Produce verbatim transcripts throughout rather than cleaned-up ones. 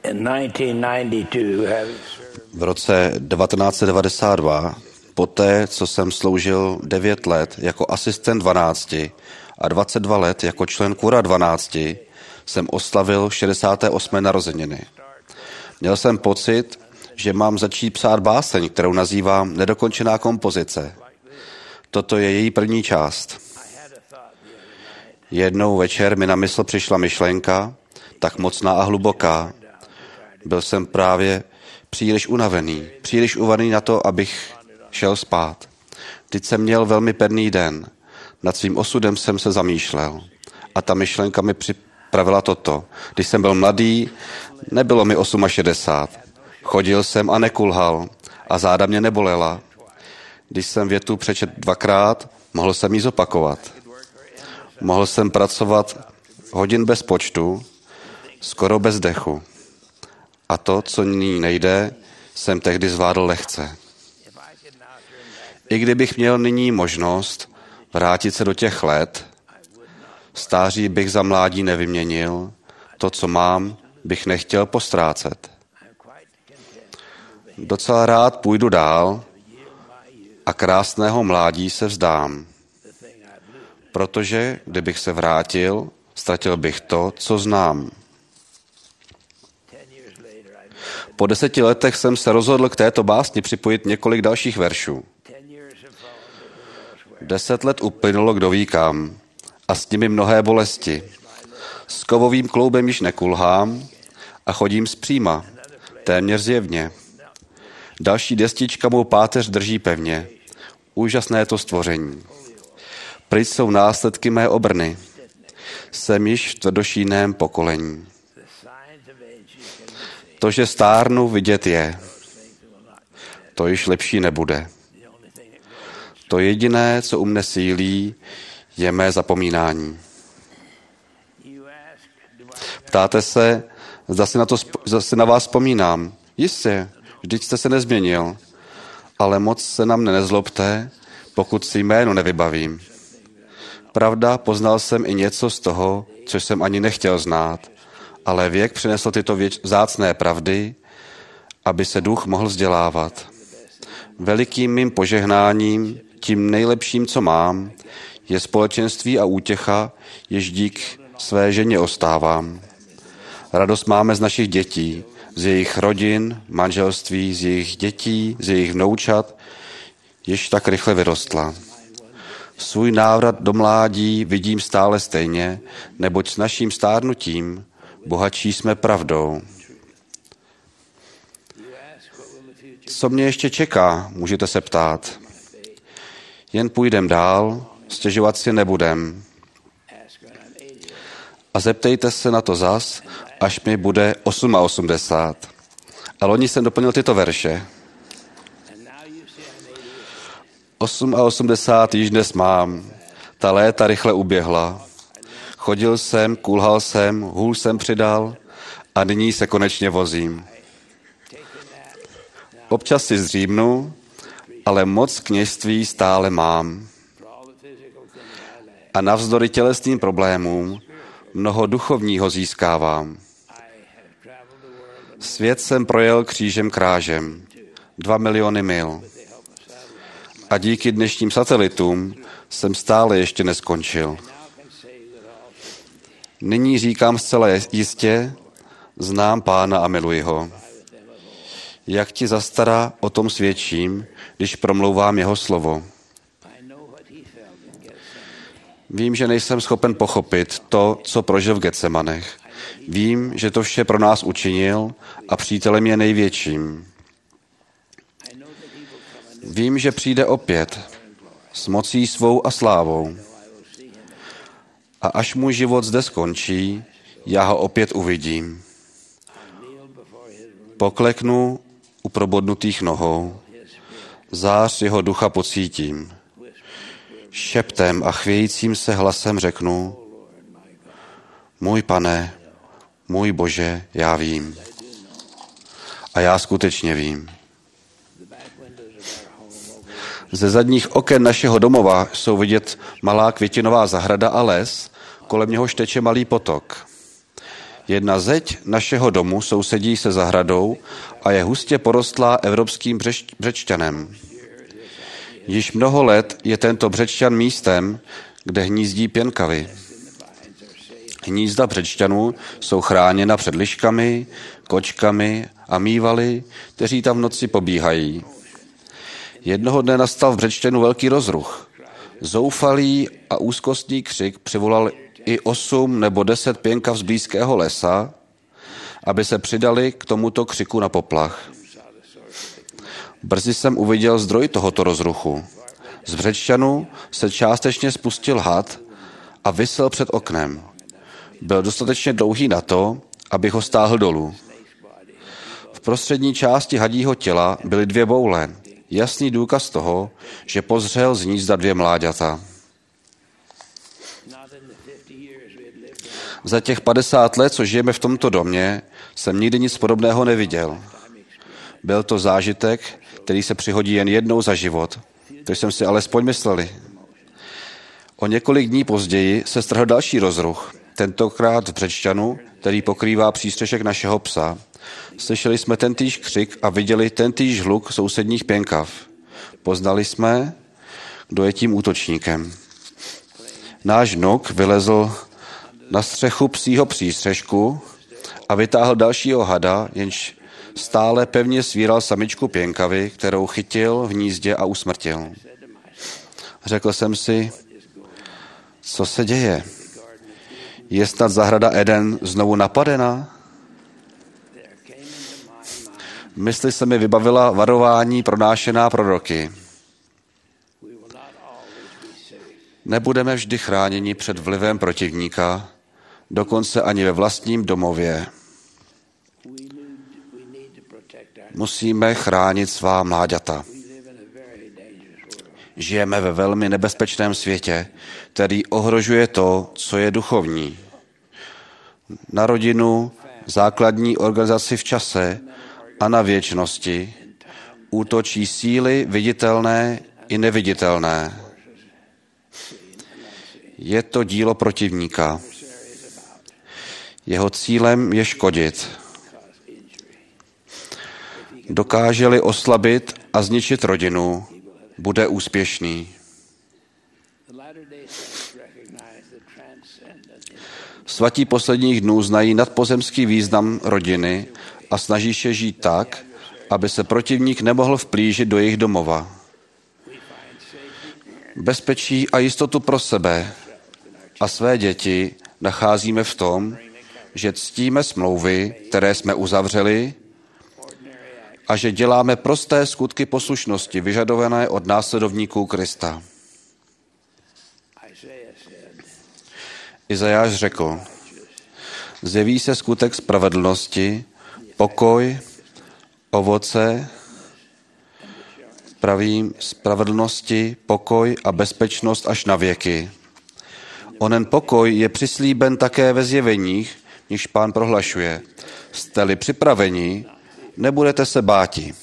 V roce devatenáct set devadesát dva, poté, co jsem sloužil devět let jako asistent dvanácti a dvacet dva let jako člen kura dvanácti, jsem oslavil šedesáté osmé narozeniny. Měl jsem pocit, že mám začít psát báseň, kterou nazývám Nedokončená kompozice. Toto je její první část. Jednou večer mi na mysl přišla myšlenka, tak mocná a hluboká. Byl jsem právě příliš unavený, příliš uvaný na to, abych šel spát. Teď jsem měl velmi perný den. Nad svým osudem jsem se zamýšlel. A ta myšlenka mi připravila toto. Když jsem byl mladý, nebylo mi šedesát osm. Chodil jsem a nekulhal a záda mě nebolela. Když jsem větu přečet dvakrát, mohl jsem ji zopakovat. Mohl jsem pracovat hodin bez počtu, skoro bez dechu. A to, co nyní nejde, jsem tehdy zvládl lehce. I kdybych měl nyní možnost vrátit se do těch let, stáří bych za mládí nevyměnil, to, co mám, bych nechtěl postrácet. Docela rád půjdu dál a krásného mládí se vzdám, protože kdybych se vrátil, ztratil bych to, co znám. Po deseti letech jsem se rozhodl k této básni připojit několik dalších veršů. Deset let uplynulo, kdo ví kam, a s nimi mnohé bolesti. S kovovým kloubem již nekulhám a chodím zpříma, téměř zjevně. Další destička mou páteř drží pevně. Úžasné to stvoření. Pryč jsou následky mé obrny. Jsem již v tvrdošíném pokolení. To, že stárnu, vidět je. To již lepší nebude. To jediné, co u mne sílí, je mé zapomínání. Ptáte se, zda si na, to, zda si na vás vzpomínám. Jistě, vždyť jste se nezměnil, ale moc se na mne nezlobte, pokud si jméno nevybavím. Pravda, poznal jsem i něco z toho, co jsem ani nechtěl znát, ale věk přinesl tyto věč, vzácné pravdy, aby se duch mohl vzdělávat. Velikým mým požehnáním, tím nejlepším, co mám, je společenství a útěcha, jež dík své ženě ostávám. Radost máme z našich dětí, z jejich rodin, manželství, z jejich dětí, z jejich vnoučat, jež tak rychle vyrostla. Svůj návrat do mládí vidím stále stejně, neboť s naším stárnutím bohatší jsme pravdou. Co mě ještě čeká, můžete se ptát. Jen půjdem dál, stěžovat si nebudem. A zeptejte se na to zas, až mi bude osmdesát osm. A loni jsem doplnil tyto verše. osmdesát osm již dnes mám, ta léta rychle uběhla. Chodil jsem, kulhal jsem, hůl jsem přidal a nyní se konečně vozím. Občas si zřímnu, ale moc kněžství stále mám. A navzdory tělesným problémům mnoho duchovního získávám. Svět jsem projel křížem krážem, dva miliony mil. A díky dnešním satelitům jsem stále ještě neskončil. Nyní říkám zcela jistě, znám Pána a miluji ho. Jak ti zastara o tom svědčím, když promlouvám jeho slovo. Vím, že nejsem schopen pochopit to, co prožil v Getsemanech. Vím, že to vše pro nás učinil a přítelem je největším. Vím, že přijde opět s mocí svou a slávou. A až můj život zde skončí, já ho opět uvidím. Pokleknu u probodnutých nohou, zář jeho ducha pocítím. Šeptem a chvějícím se hlasem řeknu, můj Pane, můj Bože, já vím. A já skutečně vím. Ze zadních oken našeho domova jsou vidět malá květinová zahrada a les, kolem něhož teče malý potok. Jedna zeď našeho domu sousedí se zahradou a je hustě porostlá evropským břeč, břečťanem. Již mnoho let je tento břečťan místem, kde hnízdí pěnkavy. Hnízda břečťanů jsou chráněna před liškami, kočkami a mývaly, kteří tam v noci pobíhají. Jednoho dne nastal v břečťanu velký rozruch. Zoufalý a úzkostný křik přivolal i osm nebo deset pěnkav z blízkého lesa, aby se přidali k tomuto křiku na poplach. Brzy jsem uviděl zdroj tohoto rozruchu. Z břečťanu se částečně spustil had a visel před oknem. Byl dostatečně dlouhý na to, abych ho stáhl dolů. V prostřední části hadího těla byly dvě boule. Jasný důkaz toho, že pozřel z hnízda dvě mláďata. Za těch padesát let, co žijeme v tomto domě, jsem nikdy nic podobného neviděl. Byl to zážitek, který se přihodí jen jednou za život. To jsem si alespoň mysleli. O několik dní později se strhl další rozruch, tentokrát v břečťanu, který pokrývá přístřešek našeho psa. Slyšeli jsme tentýž křik a viděli tentýž hluk sousedních pěnkav. Poznali jsme, kdo je tím útočníkem. Náš vnuk vylezl na střechu psího přístřešku a vytáhl dalšího hada, jenž stále pevně svíral samičku pěnkavy, kterou chytil v hnízdě a usmrtil. Řekl jsem si, co se děje? Je snad zahrada Eden znovu napadena? V mysli se mi vybavila varování pronášená proroky. Nebudeme vždy chráněni před vlivem protivníka, dokonce ani ve vlastním domově. Musíme chránit svá mláďata. Žijeme ve velmi nebezpečném světě, který ohrožuje to, co je duchovní. Na rodinu, základní organizaci v čase a na věčnosti útočí síly viditelné i neviditelné. Je to dílo protivníka. Jeho cílem je škodit. Dokáže-li oslabit a zničit rodinu, bude úspěšný. Svatí posledních dnů znají nadpozemský význam rodiny a snaží se žít tak, aby se protivník nemohl vplížit do jejich domova. Bezpečí a jistotu pro sebe a své děti nacházíme v tom, že ctíme smlouvy, které jsme uzavřeli, a že děláme prosté skutky poslušnosti vyžadované od následovníků Krista. Izajáš řekl, zjeví se skutek spravedlnosti, pokoj, ovoce, pravím spravedlnosti, pokoj a bezpečnost až na věky. Onen pokoj je přislíben také ve zjeveních, níž Pán prohlašuje. Jste-li připraveni, nebudete se báti.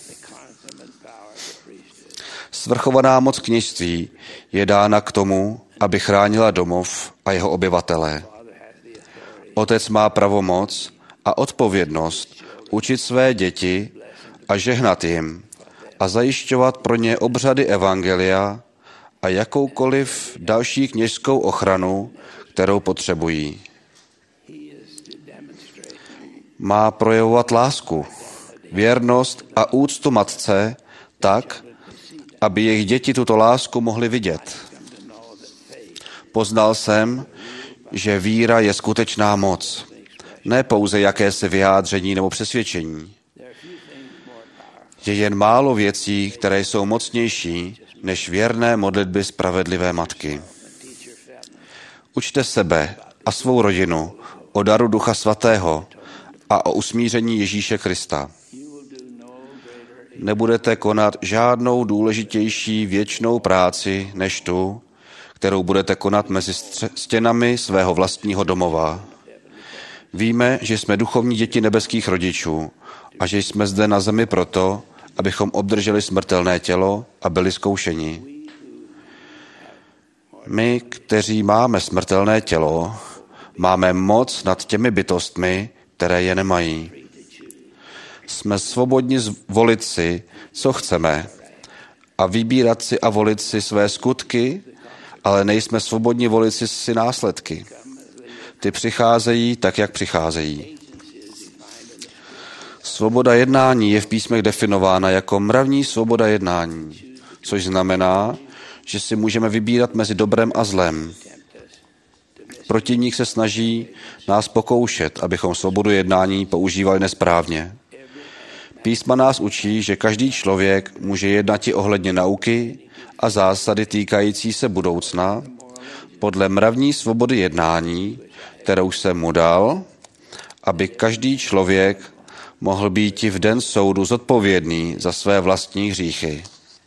Svrchovaná moc kněžství je dána k tomu, aby chránila domov a jeho obyvatele. Otec má pravomoc a odpovědnost učit své děti a žehnat jim a zajišťovat pro ně obřady evangelia a jakoukoliv další kněžskou ochranu, kterou potřebují. Má projevovat lásku, věrnost a úctu matce tak, aby jejich děti tuto lásku mohly vidět. Poznal jsem, že víra je skutečná moc, ne pouze jakési vyjádření nebo přesvědčení. Je jen málo věcí, které jsou mocnější než věrné modlitby spravedlivé matky. Učte sebe a svou rodinu o daru Ducha Svatého a o usmíření Ježíše Krista. Nebudete konat žádnou důležitější věčnou práci než tu, kterou budete konat mezi stěnami svého vlastního domova. Víme, že jsme duchovní děti nebeských rodičů a že jsme zde na zemi proto, abychom obdrželi smrtelné tělo a byli zkoušeni. My, kteří máme smrtelné tělo, Máme moc nad těmi bytostmi, které je nemají. Jsme svobodni volit si, co chceme, a vybírat si a volit si své skutky, ale nejsme svobodni volit si, si následky. Ty přicházejí tak, jak přicházejí. Svoboda jednání je v písmech definována jako mravní svoboda jednání, což znamená, že si můžeme vybírat mezi dobrem a zlem. Protivník se snaží nás pokoušet, abychom svobodu jednání používali nesprávně. Písma nás učí, že každý člověk může jednat i ohledně nauky a zásady týkající se budoucna podle mravní svobody jednání, kterou jsem mu dal, aby každý člověk mohl být i v den soudu zodpovědný za své vlastní hříchy.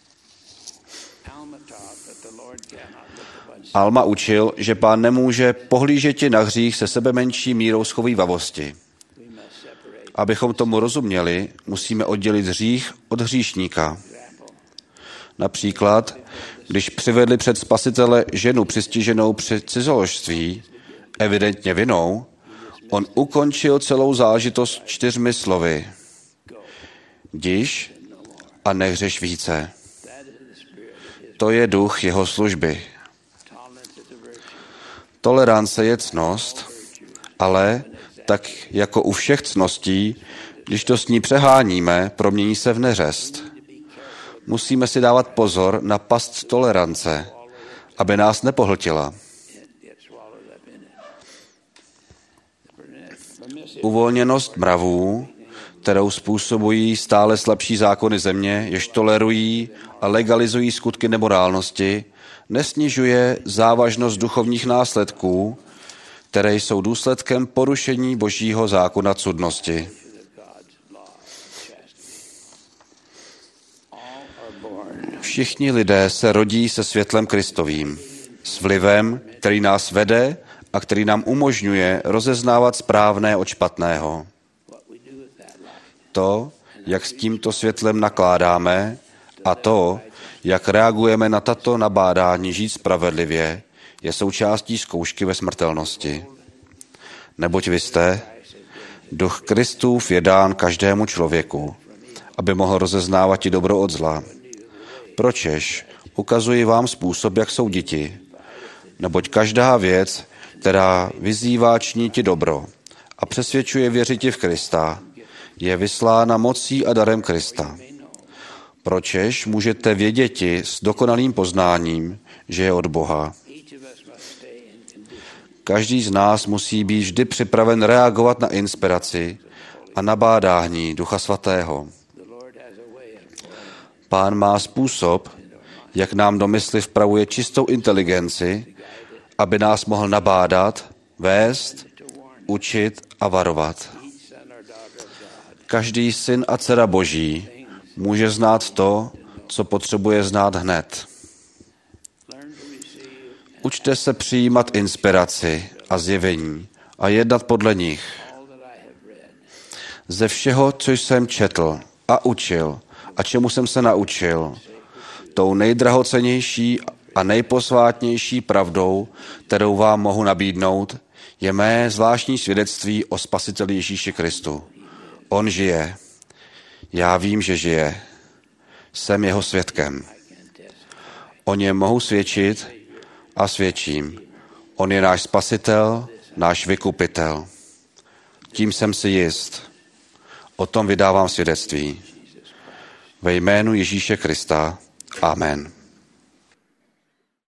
Alma učil, že Pán nemůže pohlížeti na hřích se sebe menší mírou schovívavosti. Abychom tomu rozuměli, musíme oddělit hřích od hříšníka. Například, když přivedli před Spasitele ženu přistiženou při cizoložství, evidentně vinou, on ukončil celou záležitost čtyřmi slovy. Jdiš a nehřeš více. To je duch jeho služby. Tolerance je ctnost, ale tak jako u všech ctností, když to s ní přeháníme, promění se v neřest. Musíme si dávat pozor na past tolerance, aby nás nepohltila. Uvolněnost mravů, kterou způsobují stále slabší zákony země, jež tolerují a legalizují skutky nemorálnosti, nesnižuje závažnost duchovních následků, které jsou důsledkem porušení Božího zákona cudnosti. Všichni lidé se rodí se světlem Kristovým, s vlivem, který nás vede a který nám umožňuje rozeznávat správné od špatného. To, jak s tímto světlem nakládáme, a to, jak reagujeme na tato nabádání žít spravedlivě, je součástí zkoušky ve smrtelnosti. Neboť vy jste, duch Kristův je dán každému člověku, aby mohl rozeznávat i dobro od zla. Pročež ukazuji vám způsob, jak souditi, neboť každá věc, která vyzývá činiti dobro a přesvědčuje věřiti v Krista, je vyslána mocí a darem Krista. Pročež můžete věděti s dokonalým poznáním, že je od Boha. Každý z nás musí být vždy připraven reagovat na inspiraci a nabádání Ducha Svatého. Pán má způsob, jak nám do mysli vpravuje čistou inteligenci, aby nás mohl nabádat, vést, učit a varovat. Každý syn a dcera Boží může znát to, co potřebuje znát hned. Učte se přijímat inspiraci a zjevení a jednat podle nich. Ze všeho, co jsem četl a učil a čemu jsem se naučil, tou nejdrahocennější a nejposvátnější pravdou, kterou vám mohu nabídnout, je mé zvláštní svědectví o Spasiteli Ježíši Kristu. On žije. Já vím, že žije. Jsem jeho svědkem. O něm mohu svědčit a svědčím. On je náš Spasitel, náš vykupitel. Tím jsem si jist. O tom vydávám svědectví. Ve jménu Ježíše Krista. Amen.